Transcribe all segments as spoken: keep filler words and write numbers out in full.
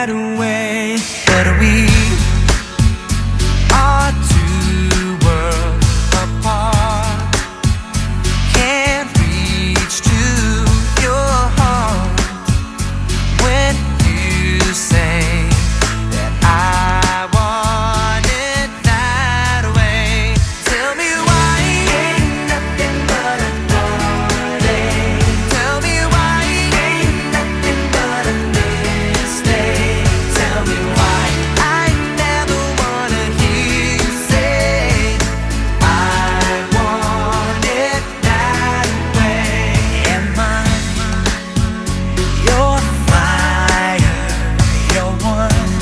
away, but we are two worlds apart. Can't reach to your heart when you say that I want it that way. Tell me why ain't nothing but a heartache. Tell me why ain't nothing but a mistake. Tell me why I never wanna hear you say I want it that way. Am I your fire, your one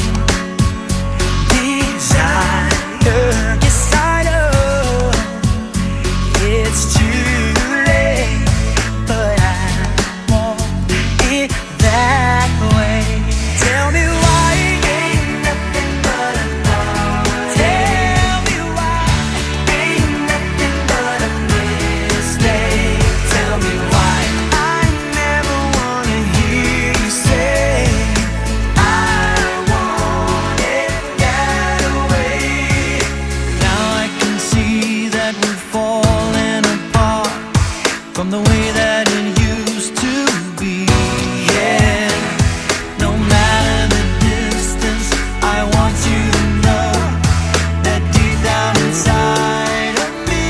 desire? Yes, I know it's too late, but I want it that way. Tell me why ain't nothing but a heartache. Tell me why ain't nothing but a mistake. Tell me why I never wanna hear you say I want it that way. Now I can see that we're falling apart from the way that it used to be. Yeah, no matter the distance, I want you to know that deep down inside of me,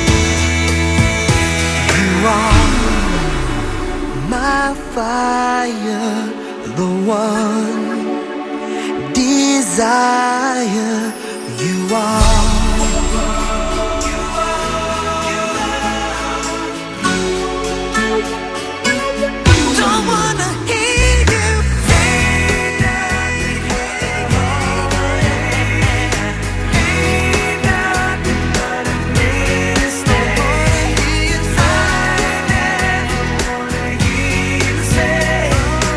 you are my fire, the one desire. You are. Don't wanna hear you say that ain't nothing but a mistake. I never wanna hear you say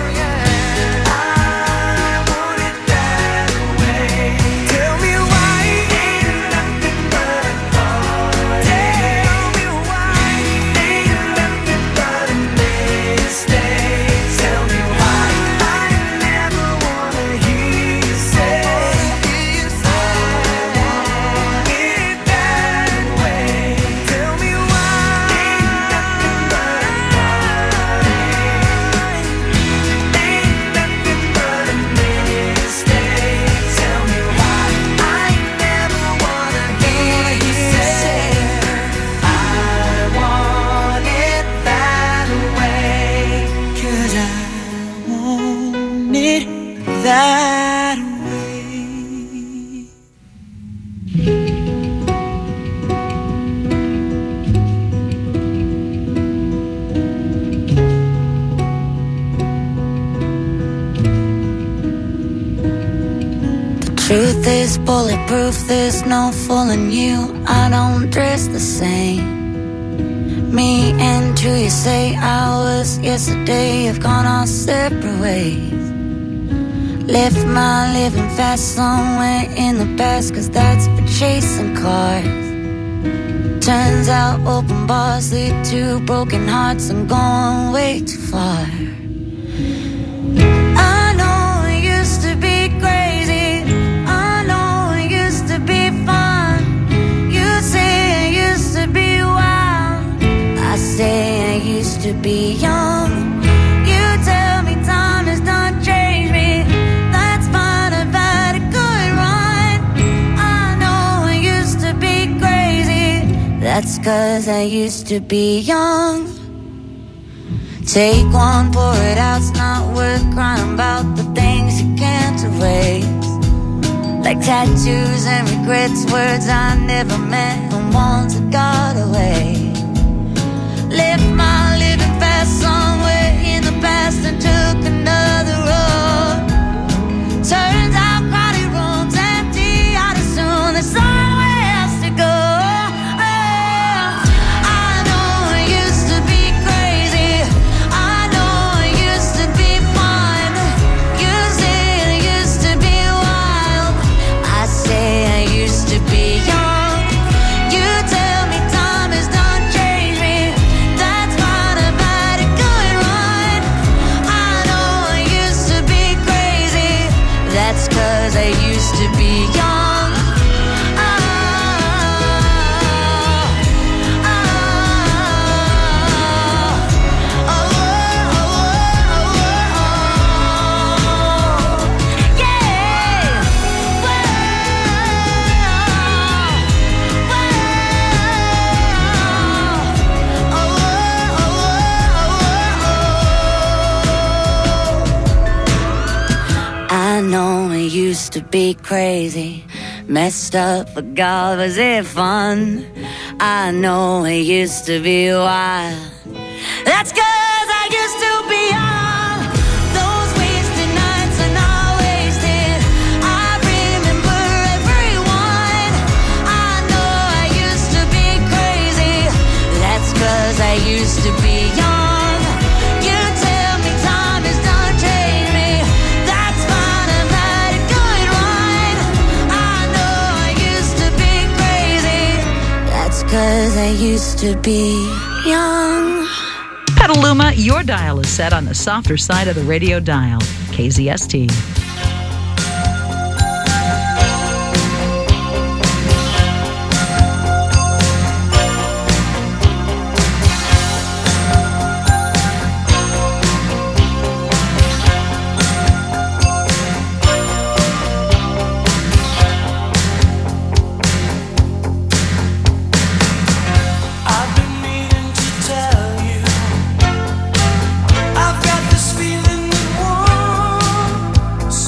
I want it that way. Tell me why ain't nothing but a heartache. Tell me why ain't nothing but a mistake. Tell me why I never wanna hear you say I want it that way. Tell me why ain't nothing but a heartache. Ain't nothing but a mistake. Tell me why I never wanna hear you say I want it that way. 'Cause I want it that way. Truth is bulletproof, there's no fooling you. I don't dress the same. Me and who you say I was yesterday have gone our separate ways. Left my living fast somewhere in the past, 'cause that's for chasing cars. Turns out open bars lead to broken hearts. I'm going way too far. I know it used to be crazy. I know it used to be fun. You say I used to be wild. I say I used to be young. You tell me time has done changed me. That's fine, I've had a good run. I know I used to be crazy. That's 'cause I used to be young. Take one, pour it out. It's not worth crying about the things you can't erase. Like tattoos and regrets, words I never meant and ones that got away. Left my living fast somewhere in the past and took another road. Turns out crowded rooms empty, I'd assume there's somewhere else to go. I know it used to be crazy. I know it used to be fun. You say it used to be wild. I say I used to be young. You tell me time has done changed me. That's fine, I've had a good That's 'cause I used to be young. Oh, oh, oh, oh, oh, yeah. Whoa, whoa. I know it used to be crazy, messed up, but God, was it fun? I know it used to be wild. That's 'cause I used to be young. Those wasted nights are not wasted. I remember everyone. I know I used to be crazy. That's 'cause I used to be young. You tell me time has done changed me. That's fine, I've had a good run. I know I used to be crazy. That's 'cause I used to be young. Petaluma, your dial is set on the softer side of the radio dial. K Z S T. I've been needing to tell you, I've got this feeling that won't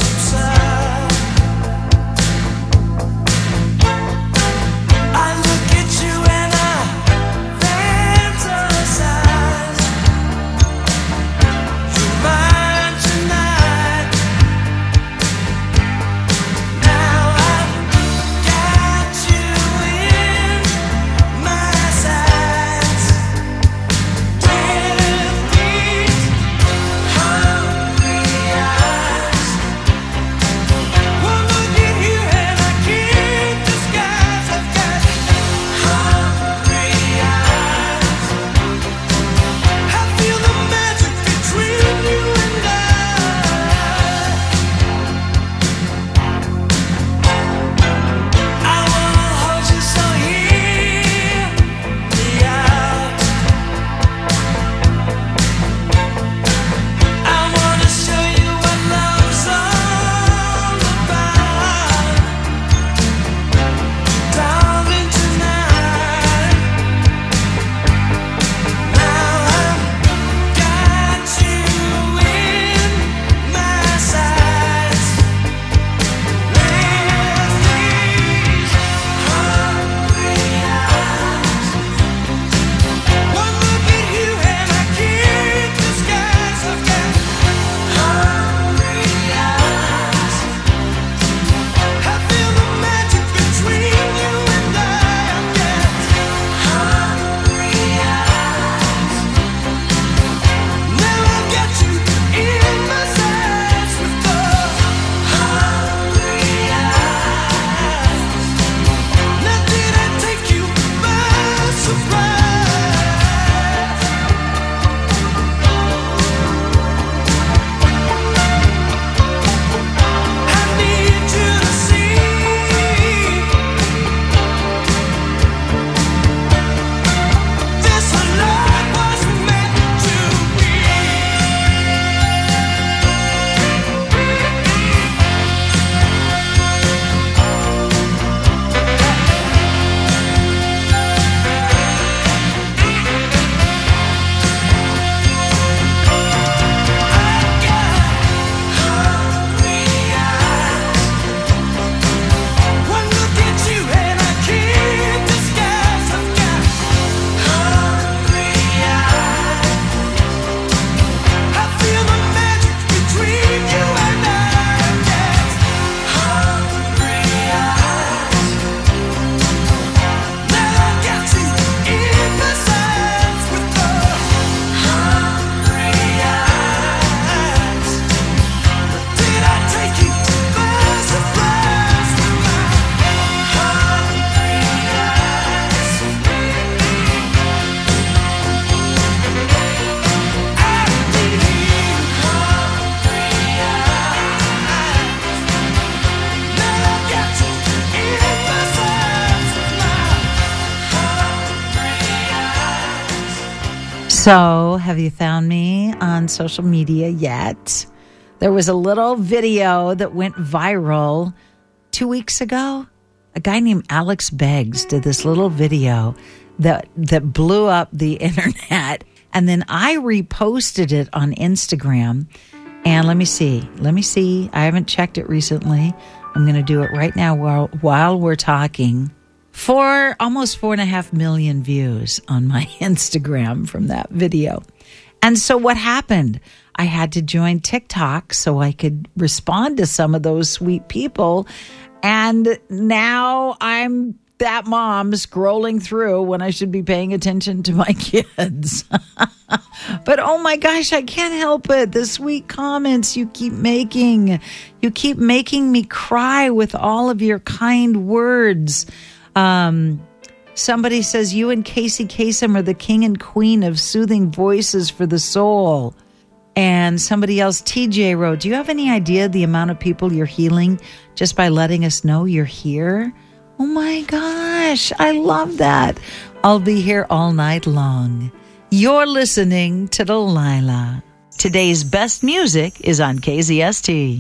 So, have you found me on social media yet? There was a little video that went viral two weeks ago. A guy named Alex Beggs did this little video that that blew up the internet. And then I reposted it on Instagram. And let me see. Let me see. I haven't checked it recently. I'm going to do it right now while, while we're talking. For almost four and a half million views on my Instagram from that video. And so what happened? I had to join TikTok so I could respond to some of those sweet people. And now I'm that mom scrolling through when I should be paying attention to my kids. But oh my gosh, I can't help it. The sweet comments you keep making. You keep making me cry with all of your kind words. Um, somebody says, you and Casey Kasem are the king and queen of soothing voices for the soul. And somebody else, T J wrote, do you have any idea the amount of people you're healing just by letting us know you're here? Oh my gosh, I love that. I'll be here all night long. You're listening to Delilah. Today's best music is on K Z S T.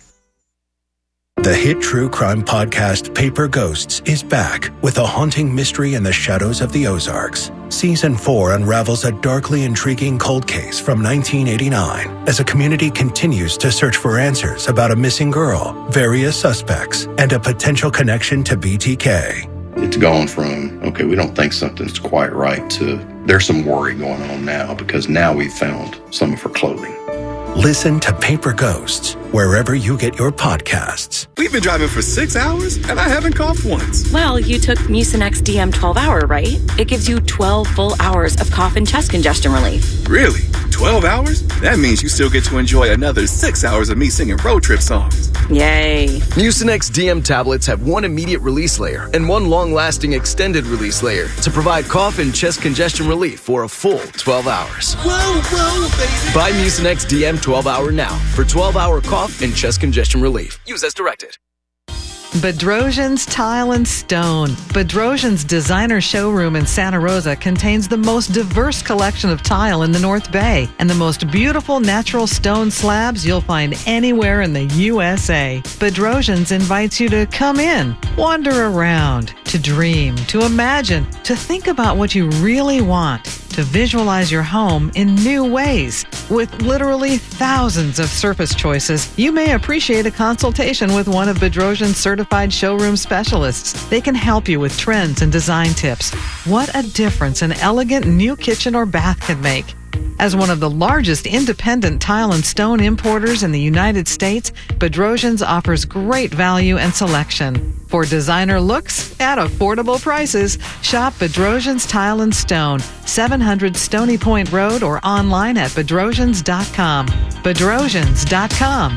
The hit true crime podcast Paper Ghosts is back with a haunting mystery in the shadows of the Ozarks. Season four unravels a darkly intriguing cold case from nineteen eighty-nine as a community continues to search for answers about a missing girl, various suspects, and a potential connection to B T K. It's gone from, okay, we don't think something's quite right, to there's some worry going on now because now we've found some of her clothing. Listen to Paper Ghosts wherever you get your podcasts. We've been driving for six hours and I haven't coughed once. Well, you took Mucinex D M twelve hour, right? It gives you twelve full hours of cough and chest congestion relief. Really? twelve hours? That means you still get to enjoy another six hours of me singing road trip songs. Yay. Mucinex D M tablets have one immediate release layer and one long-lasting extended release layer to provide cough and chest congestion relief for a full twelve hours. Whoa, whoa, baby. Buy Mucinex D M twelve hour now for twelve hour cough and chest congestion relief. Use as directed. Bedrosian's Tile and Stone. Bedrosian's designer showroom in Santa Rosa contains the most diverse collection of tile in the North Bay and the most beautiful natural stone slabs you'll find anywhere in the U S A. Bedrosian's invites you to come in, wander around, to dream, to imagine, to think about what you really want, to visualize your home in new ways. With literally thousands of surface choices, you may appreciate a consultation with one of Bedrosian's certified showroom specialists. They can help you with trends and design tips. What a difference an elegant new kitchen or bath can make. As one of the largest independent tile and stone importers in the United States, Bedrosian's offers great value and selection. For designer looks at affordable prices, shop Bedrosian's Tile and Stone, seven hundred Stony Point Road, or online at bedrosians dot com. bedrosians dot com.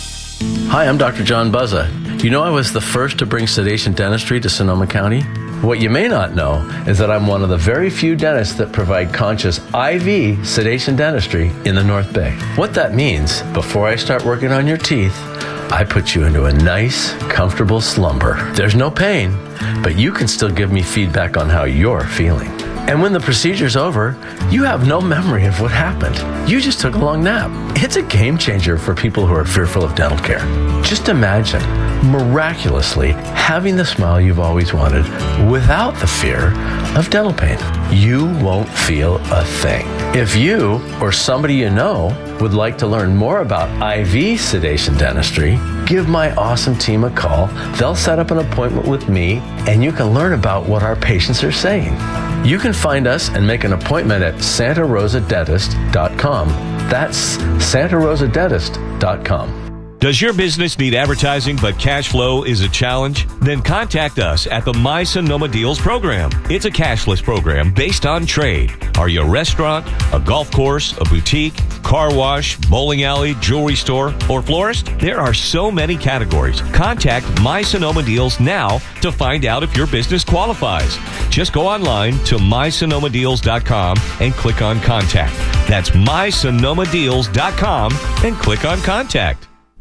Hi, I'm Doctor John Buzza. Do you know I was the first to bring sedation dentistry to Sonoma County? What you may not know is that I'm one of the very few dentists that provide conscious I V sedation dentistry in the North Bay. What that means, before I start working on your teeth, I put you into a nice, comfortable slumber. There's no pain, but you can still give me feedback on how you're feeling. And when the procedure's over, you have no memory of what happened. You just took a long nap. It's a game changer for people who are fearful of dental care. Just imagine, miraculously, having the smile you've always wanted without the fear of dental pain. You won't feel a thing. If you or somebody you know would like to learn more about I V sedation dentistry, give my awesome team a call. They'll set up an appointment with me, and you can learn about what our patients are saying. You can find us and make an appointment at santa rosa dentist dot com. That's santa rosa dentist dot com. Does your business need advertising but cash flow is a challenge? Then contact us at the My Sonoma Deals program. It's a cashless program based on trade. Are you a restaurant, a golf course, a boutique, car wash, bowling alley, jewelry store, or florist? There are so many categories. Contact My Sonoma Deals now to find out if your business qualifies. Just go online to my sonoma deals dot com and click on Contact. That's my sonoma deals dot com and click on Contact.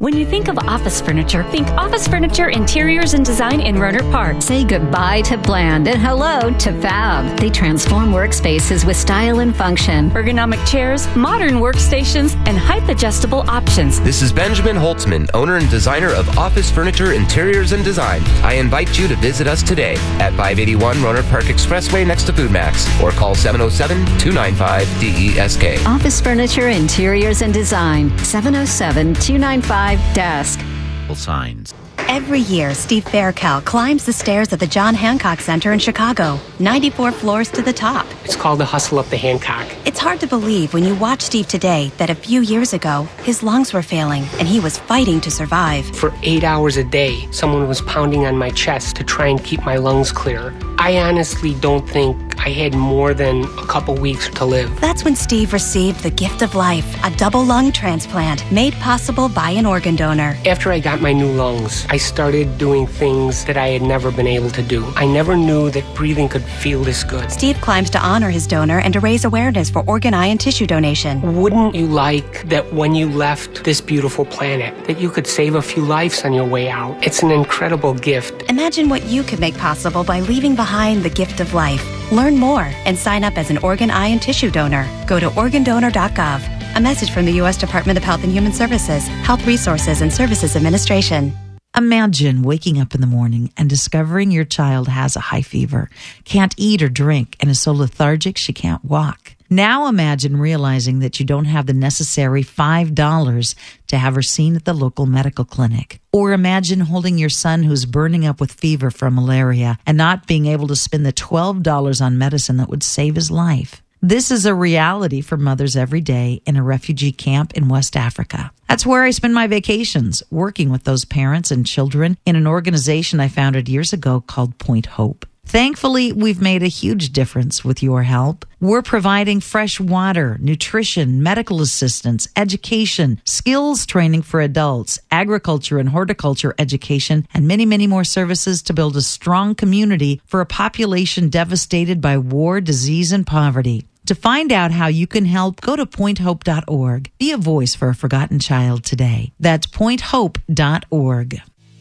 When you think of office furniture, think Office Furniture Interiors and Design in Rohnert Park. Say goodbye to bland and hello to fab. They transform workspaces with style and function. Ergonomic chairs, modern workstations, and height-adjustable options. This is Benjamin Holtzman, owner and designer of Office Furniture Interiors and Design. I invite you to visit us today at five eighty-one Rohnert Park Expressway next to Food Max, or call seven oh seven, two nine five, D E S K. Office Furniture Interiors and Design, seven oh seven, two nine five, D E S K. Signs. Every year, Steve Faircal climbs the stairs at the John Hancock Center in Chicago, ninety-four floors to the top. It's called the Hustle Up the Hancock. It's hard to believe when you watch Steve today that a few years ago, his lungs were failing and he was fighting to survive. For eight hours a day, someone was pounding on my chest to try and keep my lungs clear. I honestly don't think I had more than a couple weeks to live. That's when Steve received the gift of life, a double lung transplant made possible by an organ donor. After I got my new lungs, I started doing things that I had never been able to do. I never knew that breathing could feel this good. Steve climbs to honor his donor and to raise awareness for organ, eye, and tissue donation. Wouldn't you like that when you left this beautiful planet, that you could save a few lives on your way out? It's an incredible gift. Imagine what you could make possible by leaving behind the gift of life. Learn more and sign up as an organ, eye, and tissue donor. Go to organ donor dot gov. A message from the U S Department of Health and Human Services, Health Resources and Services Administration. Imagine waking up in the morning and discovering your child has a high fever, can't eat or drink, and is so lethargic she can't walk. Now imagine realizing that you don't have the necessary five dollars to have her seen at the local medical clinic. Or imagine holding your son who's burning up with fever from malaria and not being able to spend the twelve dollars on medicine that would save his life. This is a reality for mothers every day in a refugee camp in West Africa. That's where I spend my vacations, working with those parents and children in an organization I founded years ago called Point Hope. Thankfully, we've made a huge difference with your help. We're providing fresh water, nutrition, medical assistance, education, skills training for adults, agriculture and horticulture education, and many, many more services to build a strong community for a population devastated by war, disease, and poverty. To find out how you can help, go to point hope dot org. Be a voice for a forgotten child today. That's point hope dot org.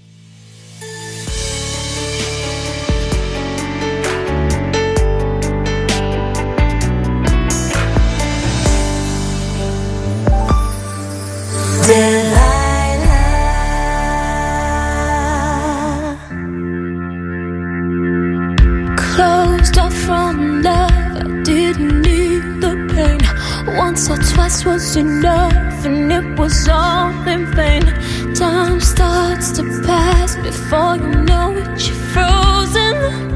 Closed off from love, I didn't need the pain. Once or twice was enough, and it was all in vain. Time starts to pass before you know it, you're frozen.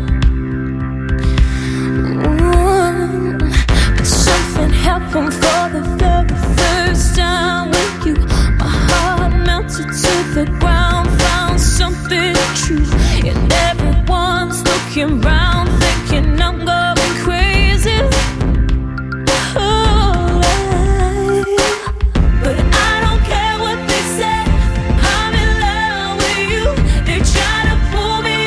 Mm. But something happened for the very first time with you. My heart melted to the ground, found something true, and everyone's looking round, thinking I'm going crazy. Oh, but I don't care what they say. I'm in love with you. They try to pull me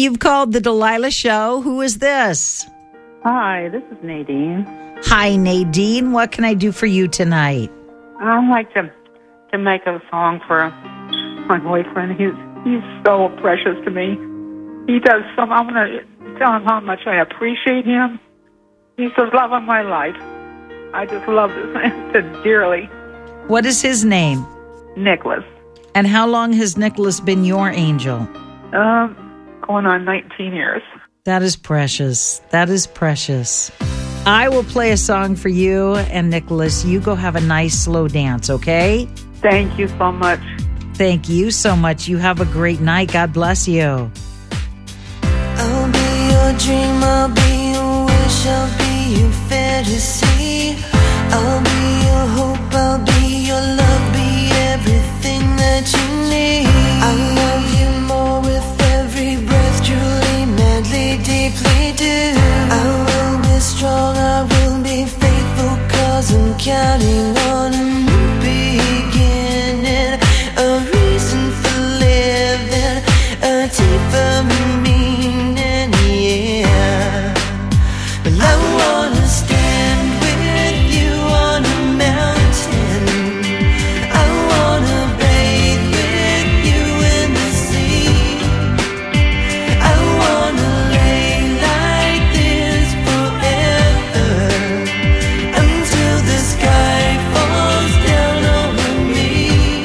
you've called the Delilah Show. Who is this? Hi, this is Nadine. Hi, Nadine. What can I do for you tonight? I'd like to to make a song for my boyfriend. He's he's so precious to me. He does so. I'm gonna tell him how much I appreciate him. He's the love of my life. I just love this man dearly. What is his name? Nicholas. And how long has Nicholas been your angel? Um, going on nineteen years. That is precious. That is precious. I will play a song for you and Nicholas. You go have a nice slow dance, okay? Thank you so much. Thank you so much. You have a great night. God bless you. I'll be your dream, I'll be your wish, I'll be your fantasy. I'll be your hope, I'll be your love, be everything that you need. I love you more with every breath, truly, madly, deeply do. I will be strong, I will be faithful, cause I'm counting on a new beginning, a reason for living, a deeper meaning, yeah. But I wanna stand with you on a mountain. I wanna bathe with you in the sea. I wanna lay like this forever, until the sky falls down over me.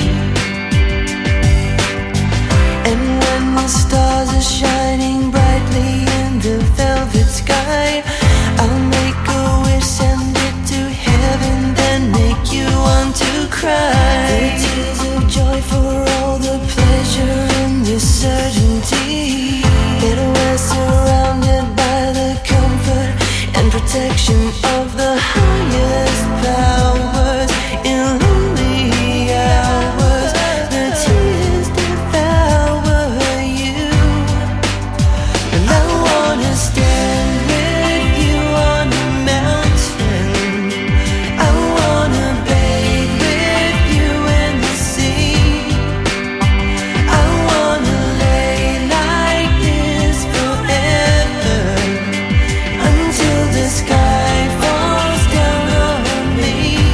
And when the stars are shining brightly in the velvet sky, I'll make a wish, send it to heaven, then make you want to cry. The tears of joy for all the pleasure in this certainty that we're surrounded by the comfort and protection of the highest powers. In lonely hours, the tears devour you. And I wanna stand with you on a mountain. I wanna bathe with you in the sea. I wanna lay like this forever, until the sky falls down on me.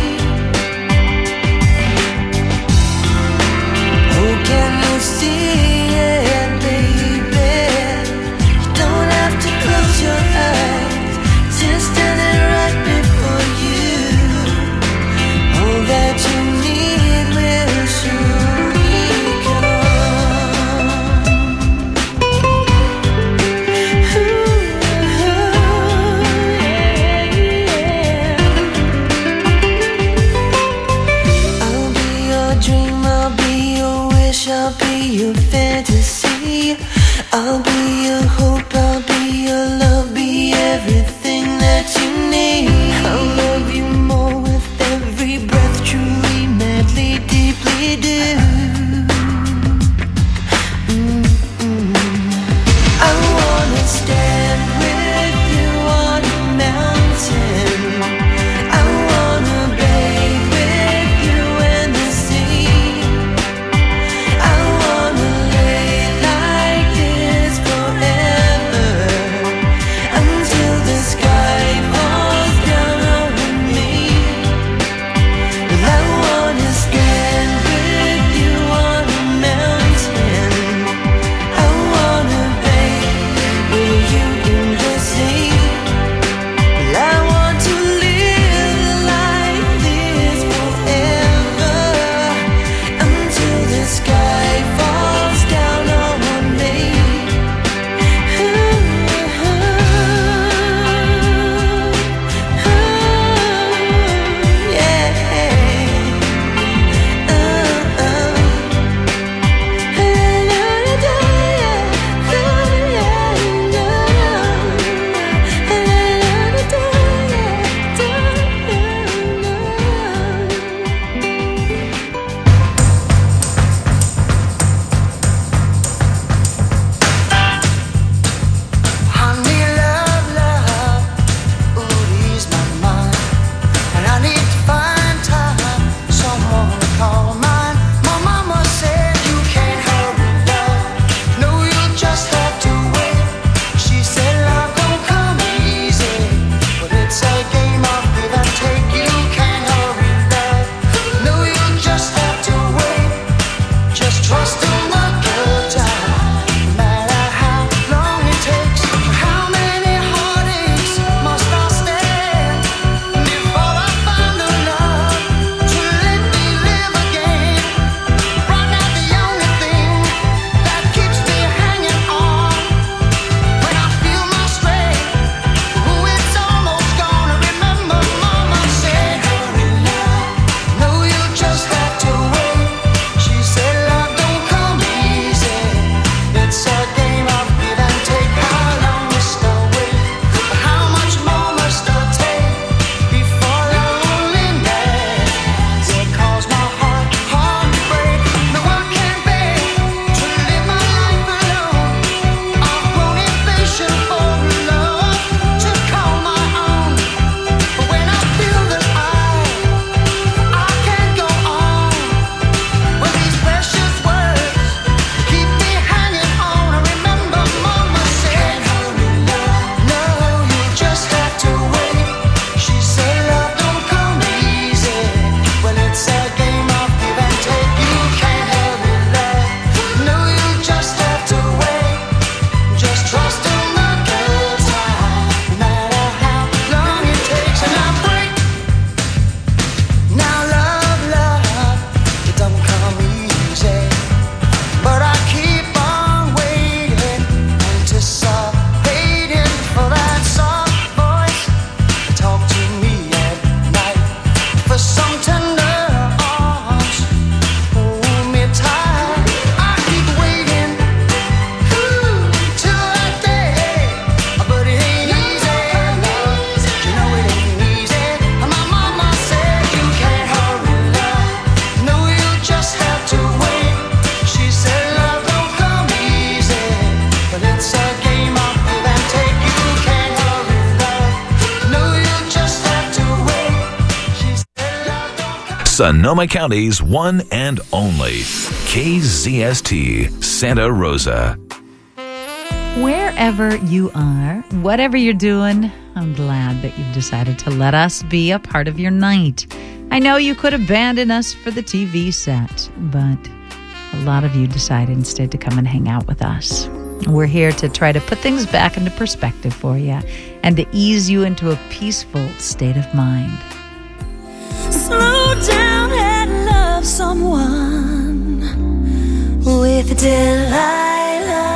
Sonoma County's one and only K Z S T Santa Rosa. Wherever you are, whatever you're doing, I'm glad that you've decided to let us be a part of your night. I know you could abandon us for the T V set, but a lot of you decided instead to come and hang out with us. We're here to try to put things back into perspective for you and to ease you into a peaceful state of mind. Slow down and love someone with Delilah.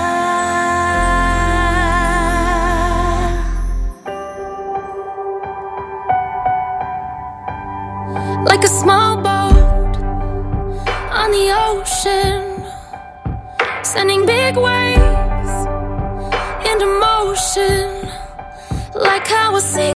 Like a small boat on the ocean, sending big waves into motion. Like how a sea